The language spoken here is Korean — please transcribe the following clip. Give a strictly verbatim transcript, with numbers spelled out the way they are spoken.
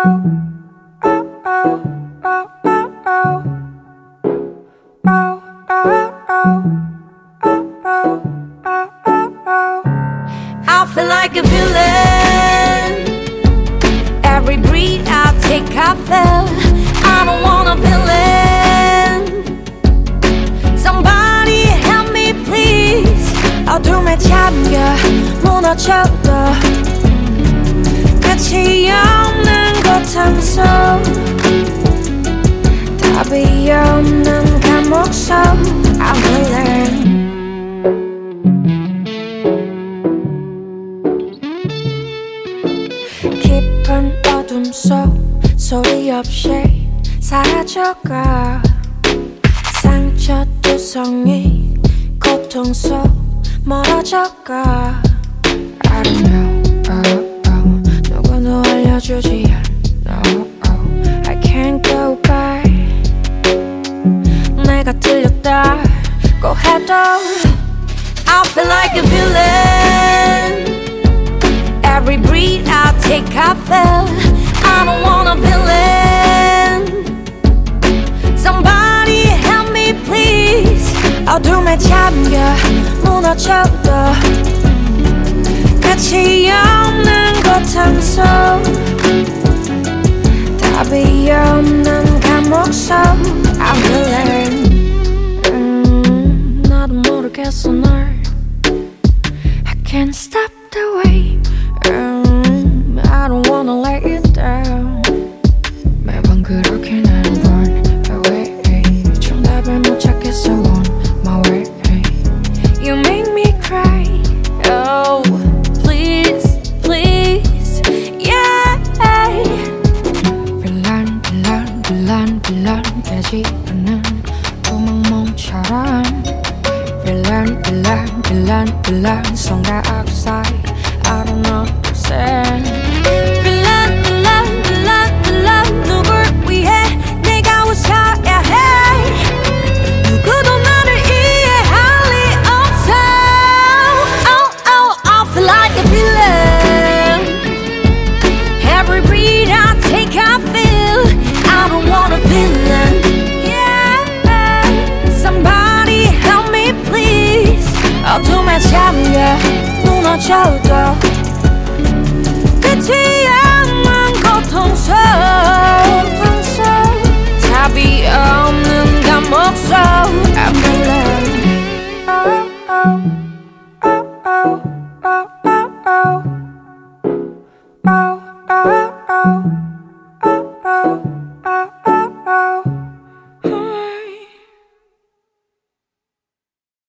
I feel like a villain. Every breath I take, I feel I don't want a villain. Somebody help me please. 어둠에 잠겨 무너져도 끝이 없는 고통 속 답이 없는 감옥 속 I'm villain. 깊은 어둠 속 소리 없이 사라져가 상처투성이 고통 속 멀어져가 I don't know, oh, oh. 누구도 알려주지 않아 no, oh. I can't go back. 내가 틀렸다고 해도 I feel like a villain. Every breath I take, I feel I don't want a villain. Somebody help me please. 어둠에 잠겨 무너져도 끝이 없는 고통 속 답이 없는 감옥 속 I'm villain. 음, 나도 모르겠어 널 I can't stop the way. um, I don't wanna let you down. 매번 그렇게 난 run away. 정답을 못 찾겠어 on my way. You make me cry. Oh please please yeah. 빌런 빌런 빌런 빌런 되지 않는 구멍멍처럼 빌런 빌런 빌런 빌런 손과 outside I don't understand. 빌런 빌런 빌런 빌런 누굴 위해 내가 웃어야 해. 누구도 나를 이해할 리 없어. Oh oh I feel like a villain. Every breath I take I feel I don't want a villain. Yeah. Somebody help me please. 어둠에 잠겨 무너져도 끝이 없는 고통 속 답이 없는 감옥 속 I'm villain. Oh oh oh oh oh oh oh oh oh oh